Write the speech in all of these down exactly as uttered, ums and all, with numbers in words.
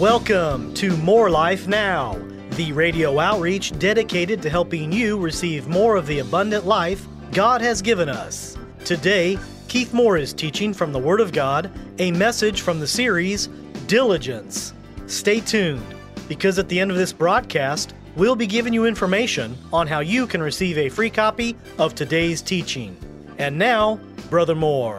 Welcome to More Life Now, the radio outreach dedicated to helping you receive more of the abundant life God has given us. Today, Keith Moore is teaching from the Word of God, a message from the series, Diligence. Stay tuned, because at the end of this broadcast, we'll be giving you information on how you can receive a free copy of today's teaching. And now, Brother Moore.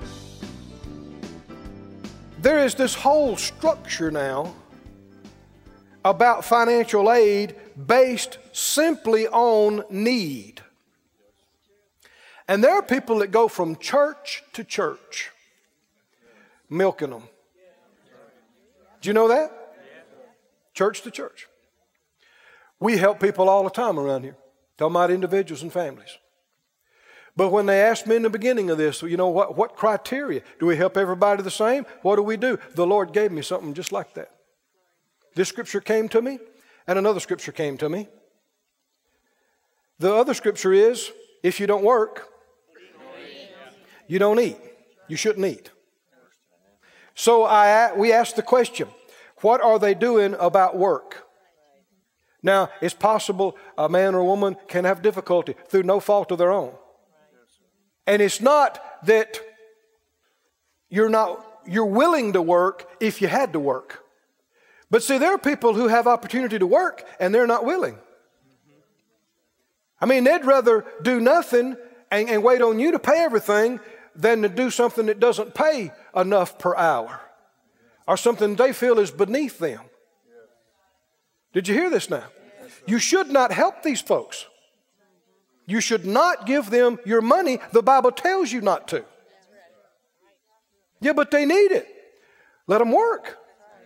There is this whole structure now about financial aid based simply on need. And there are people that go from church to church, milking them. Do you know that? Church to church. We help people all the time around here, talking about individuals and families. But when they asked me in the beginning of this, you know, what, what criteria? Do we help everybody the same? What do we do? The Lord gave me something just like that. This scripture came to me, and another scripture came to me. The other scripture is, if you don't work, you don't eat. You shouldn't eat. So I, we asked the question, what are they doing about work? Now, it's possible a man or a woman can have difficulty through no fault of their own. And it's not that you're not you're willing to work if you had to work. But see, there are people who have opportunity to work and they're not willing. I mean, they'd rather do nothing and, and wait on you to pay everything than to do something that doesn't pay enough per hour or something they feel is beneath them. Did you hear this now? You should not help these folks. You should not give them your money. The Bible tells you not to. Yeah, but they need it. Let them work.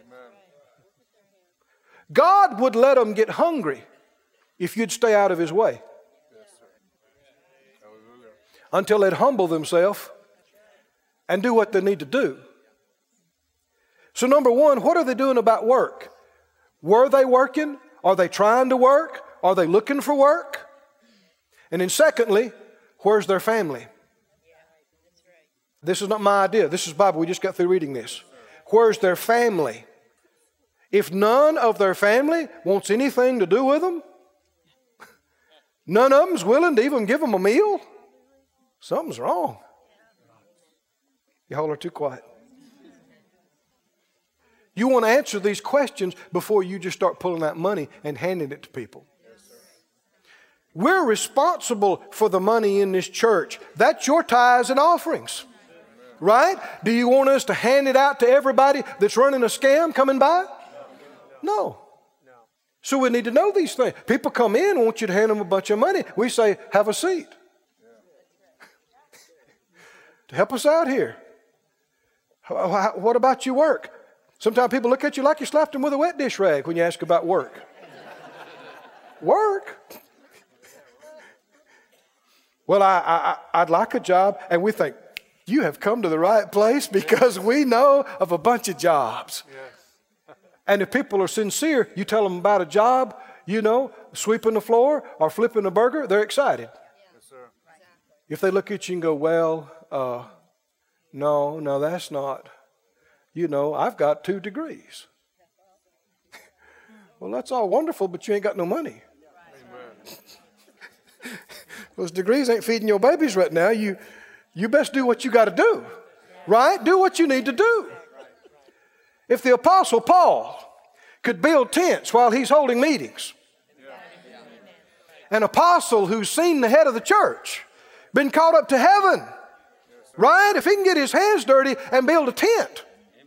God would let them get hungry if you'd stay out of His way. Until they'd humble themselves and do what they need to do. So number one, what are they doing about work? Were they working? Are they trying to work? Are they looking for work? And then secondly, where's their family? This is not my idea. This is Bible. We just got through reading this. Where's their family? If none of their family wants anything to do with them, none of them's willing to even give them a meal, something's wrong. Y'all are too quiet. You want to answer these questions before you just start pulling out money and handing it to people. We're responsible for the money in this church. That's your tithes and offerings. Right? Do you want us to hand it out to everybody that's running a scam coming by? No. So we need to know these things. People come in and want you to hand them a bunch of money. We say, have a seat. To help us out here. What about your work? Sometimes people look at you like you slapped them with a wet dish rag when you ask about work. Work? Well, I, I, I'd like a job. And we think, you have come to the right place because we know of a bunch of jobs. Yes. And if people are sincere, you tell them about a job, you know, sweeping the floor or flipping a burger, they're excited. Yes, sir. If they look at you and go, well, uh, no, no, that's not. You know, I've got two degrees. Well, that's all wonderful, but you ain't got no money. Those degrees ain't feeding your babies right now. You, you best do what you got to do, right? Do what you need to do. If the Apostle Paul could build tents while he's holding meetings, an apostle who's seen the head of the church, been caught up to heaven, right? If he can get his hands dirty and build a tent,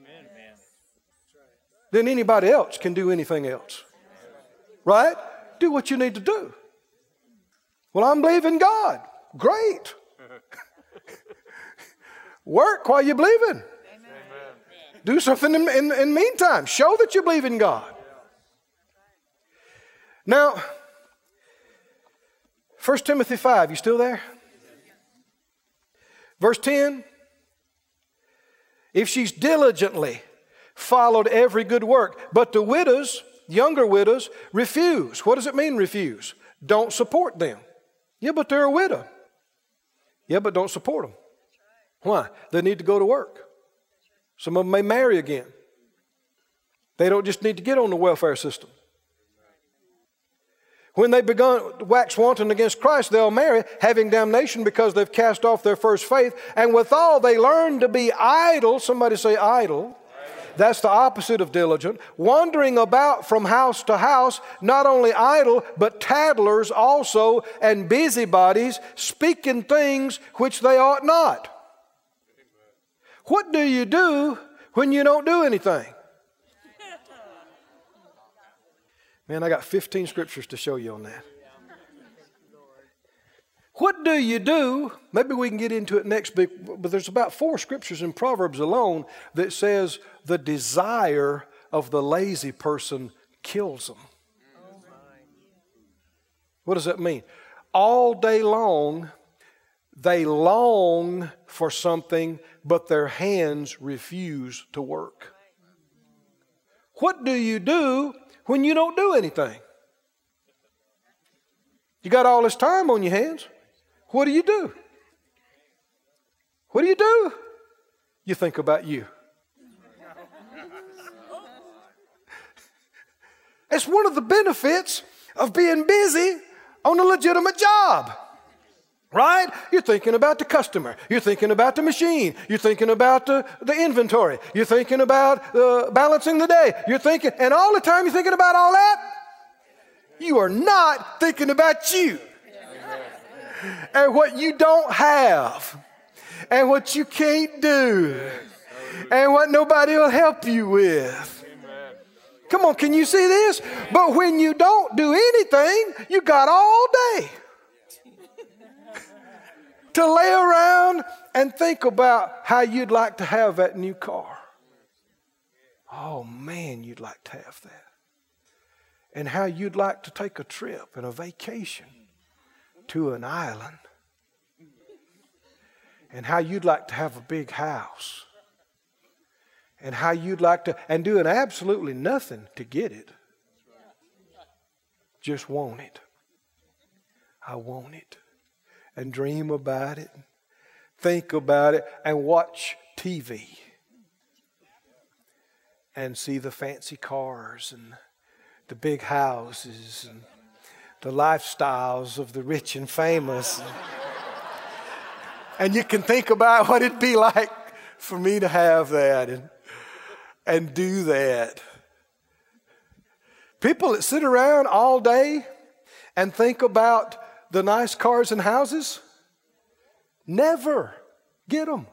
then anybody else can do anything else. Right? Do what you need to do. Well, I'm believing God. Great. Work while you're believing. Do something in, in, in the meantime. Show that you believe in God. Now, First Timothy five, you still there? Verse ten. If she's diligently followed every good work. But the widows, younger widows, refuse. What does it mean, refuse? Don't support them. Yeah, but they're a widow. Yeah, but don't support them. Why? They need to go to work. Some of them may marry again. They don't just need to get on the welfare system. When they begun to wax wanton against Christ, they'll marry, having damnation because they've cast off their first faith. And withal, they learn to be idle. Somebody say idle. That's the opposite of diligent. Wandering about from house to house, not only idle, but tattlers also, and busybodies, speaking things which they ought not. What do you do when you don't do anything? Man, I got fifteen scriptures to show you on that. What do you do? Maybe we can get into it next week, but there's about four scriptures in Proverbs alone that says the desire of the lazy person kills them. What does that mean? All day long, they long for something, but their hands refuse to work. What do you do when you don't do anything? You got all this time on your hands. What do you do? What do you do? You think about you. It's one of the benefits of being busy on a legitimate job. Right? You're thinking about the customer. You're thinking about the machine. You're thinking about the, the inventory. You're thinking about uh, balancing the day. You're thinking, and all the time you're thinking about all that, you are not thinking about you. And what you don't have. And what you can't do. And what nobody will help you with. Come on, can you see this? But when you don't do anything, you got all day to lay around and think about how you'd like to have that new car. Oh man, you'd like to have that. And how you'd like to take a trip and a vacation to an island. And how you'd like to have a big house. And how you'd like to, and doing absolutely nothing to get it. Just want it. I want it. And dream about it, think about it, and watch T V. And see the fancy cars and the big houses and the lifestyles of the rich and famous. And you can think about what it'd be like for me to have that and, and do that. People that sit around all day and think about the nice cars and houses, never get them.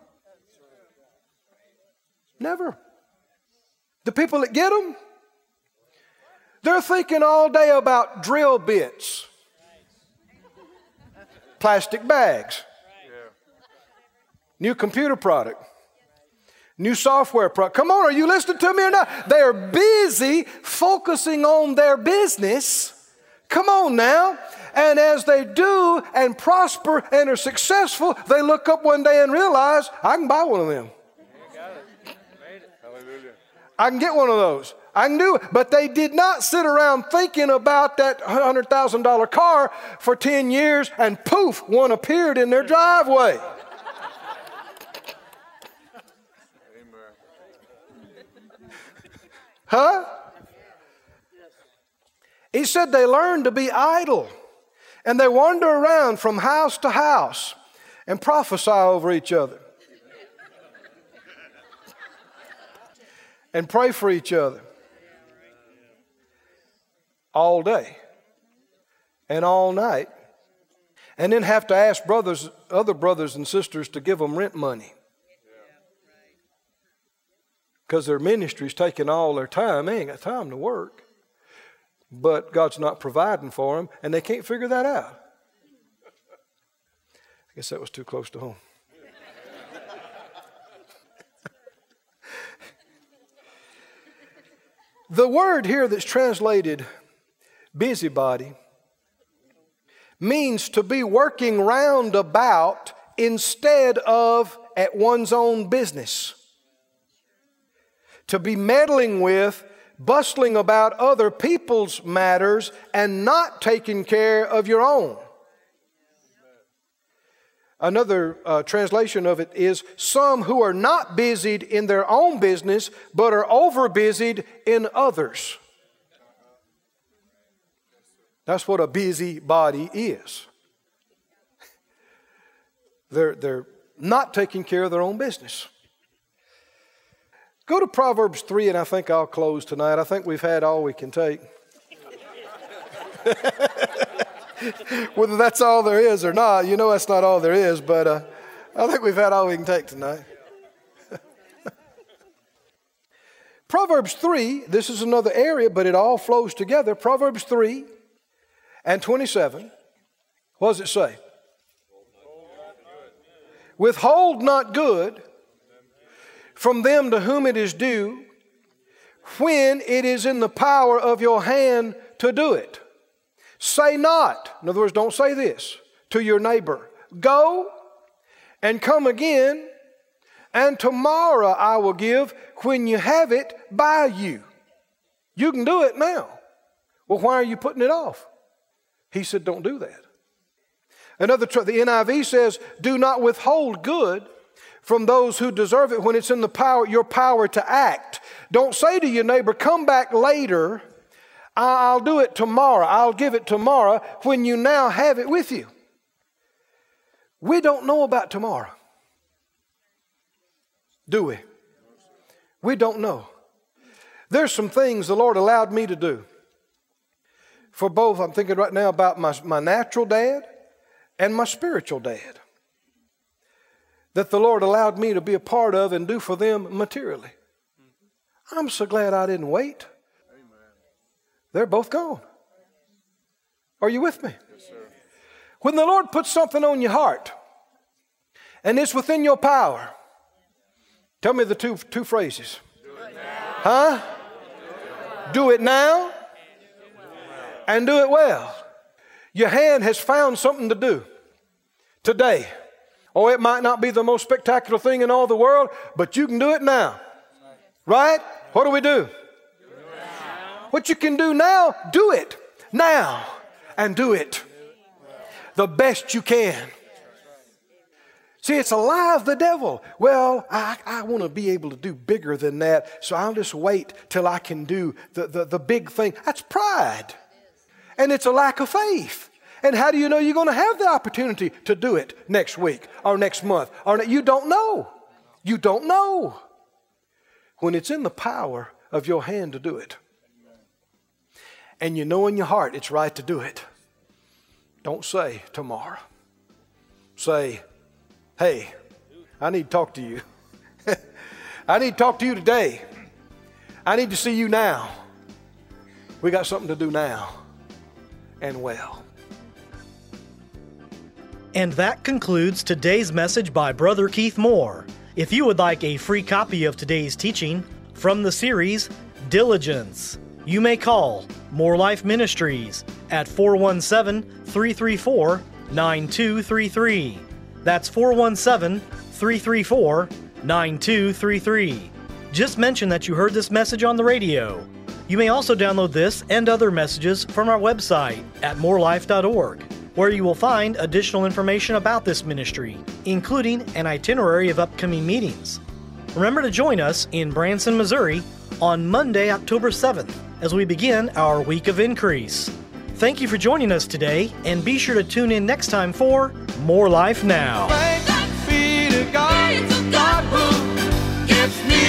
Never. The people that get them, they're thinking all day about drill bits, plastic bags, new computer product, new software product. Come on, are you listening to me or not? They're busy focusing on their business. Come on now. And as they do and prosper and are successful, they look up one day and realize, I can buy one of them. I can get one of those. I can do it. But they did not sit around thinking about that one hundred thousand dollars car for ten years and poof, one appeared in their driveway. Huh? He said they learned to be idle. And they wander around from house to house and prophesy over each other. And pray for each other. All day. And all night. And then have to ask brothers, other brothers and sisters to give them rent money. Because their ministry's taking all their time. They ain't got time to work. But God's not providing for them, and they can't figure that out. I guess that was too close to home. The word here that's translated busybody means to be working round about instead of at one's own business. To be meddling with, bustling about other people's matters and not taking care of your own. Another uh, translation of it is, some who are not busied in their own business, but are over-busied in others. That's what a busy body is. They're, they're not taking care of their own business. Go to Proverbs three, and I think I'll close tonight. I think we've had all we can take. Whether that's all there is or not, you know that's not all there is, but uh, I think we've had all we can take tonight. Proverbs three, this is another area, but it all flows together. Proverbs three and twenty-seven, what does it say? Withhold not good from them to whom it is due, when it is in the power of your hand to do it. Say not, in other words, don't say this to your neighbor, go and come again, and tomorrow I will give when you have it by you. You can do it now. Well, why are you putting it off? He said, don't do that. Another, the N I V says, do not withhold good from those who deserve it when it's in the power, your power to act. Don't say to your neighbor, come back later. I'll do it tomorrow. I'll give it tomorrow when you now have it with you. We don't know about tomorrow, do we? We don't know. There's some things the Lord allowed me to do. For both, I'm thinking right now about my, my natural dad and my spiritual dad, that the Lord allowed me to be a part of and do for them materially. I'm so glad I didn't wait. They're both gone. Are you with me? Yes, sir. When the Lord puts something on your heart and it's within your power, tell me the two, two phrases. Do it now. Huh? Do it now and do it well. Your hand has found something to do today. Oh, it might not be the most spectacular thing in all the world, but you can do it now. Right? What do we do? What you can do now, do it now and do it the best you can. See, it's a lie of the devil. Well, I, I want to be able to do bigger than that, so I'll just wait till I can do the, the, the big thing. That's pride. And it's a lack of faith. And how do you know you're going to have the opportunity to do it next week or next month? Or you don't know. You don't know. When it's in the power of your hand to do it, and you know in your heart it's right to do it, don't say tomorrow. Say, hey, I need to talk to you. I need to talk to you today. I need to see you now. We got something to do now and well. And that concludes today's message by Brother Keith Moore. If you would like a free copy of today's teaching from the series Diligence, you may call More Life Ministries at four one seven, three three four, nine two three three. That's four one seven, three three four, nine two three three. Just mention that you heard this message on the radio. You may also download this and other messages from our website at more life dot org, where you will find additional information about this ministry, including an itinerary of upcoming meetings. Remember to join us in Branson, Missouri on Monday, October seventh, as we begin our Week of Increase. Thank you for joining us today, and be sure to tune in next time for More Life Now. Thanks be to God, God who gives me